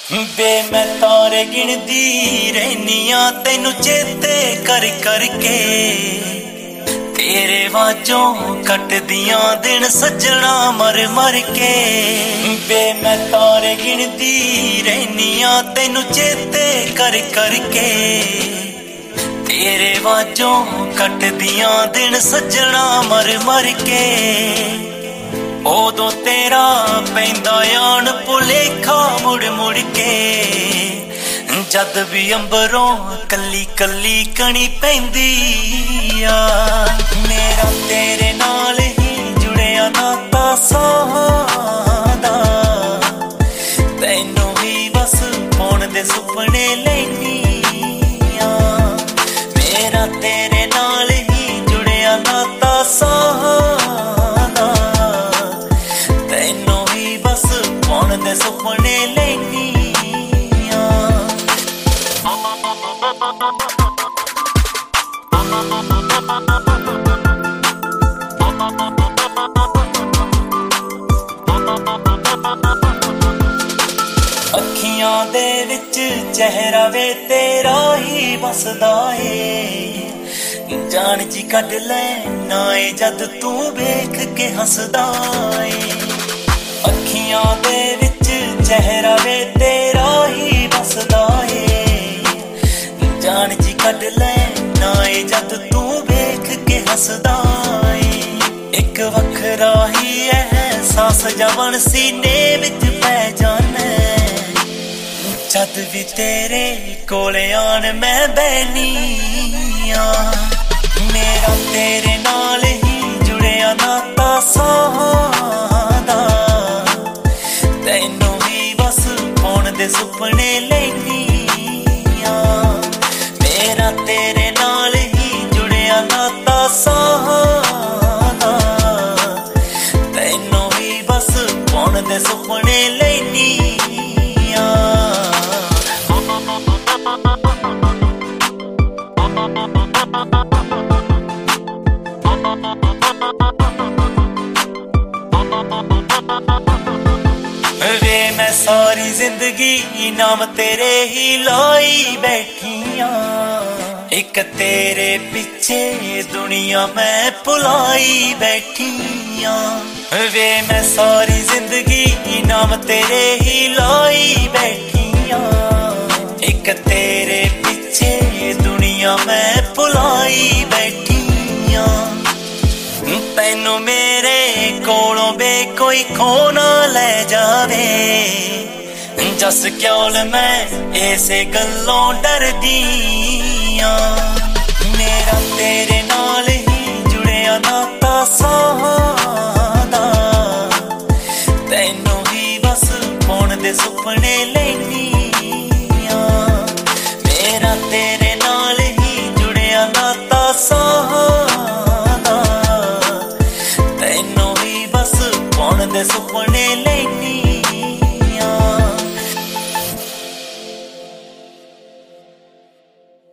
बे मैं तारे गिनदी रहनिया तेनू चेते कर करके तेरे वाजों कट दियां दिन सजना मर मर के। बे मैं तारे गिनदी रहनिया तेनू चेते कर करके तेरे वाजों कट दियां दिन सजना मर मर के। उदों तेरा पैंदा आन भुलेखा मुड़ मुड़ के जद भी अंबरों कली कली कणी पैंदी आ। मेरा तेरे नाल ही जुड़िया नाता सादा तैनू भी बस पाउण दे सुपने लैनी आ। मेरा तेरे नाल ही जुड़िया नाता सादा तैनू भी बस पाउण दे सुपने लैनी आ। अखियां दे विच चेहरा वे तेरा ही बसदा ए जान जी कढ लैना ए जद तू वेख के हसदा ए। अखियां दे विच चेहरा वे तेरा ही बसदा ए जान जी कढ लैना ए जद तू वेख के हसदा ए। एक वखरा ही एहसास जवन सीने विच पै जाना जद भी तेरे कोले आन मैं बैनी आ। मेरा तेरे नाल ही जुड़िया नाता सादा तैनू भी बस पाउण दे सुपने लैनी आ। मेरा तेरे नाल ही जुड़िया नाता सादा तैनू भी बस पाउण दे सुपने लैनी आ। वे मैं सारी जिंदगी नाम तेरे ही लाई बैठिया एक तेरे पीछे दुनिया मैं भुलाई बैठिया। वे मैं सारी जिंदगी नाम तेरे ही लाई बैठिया एक तेरे पीछे दुनिया मैं भुलाई बैठिया। तैनू मेरे कोलों बे कोई खो ना ले जावे जस क्योल मैं ऐसे गल्लों डरदी आ। मेरा तेरे नाल ही जुड़िया नाता सादा तैनू भी बस पाउण दे सुपने लैनी आ। मेरा तेरे नाल ही जुड़िया नाता सादा तैनू भी बस पाउण दे सुपने लैनी।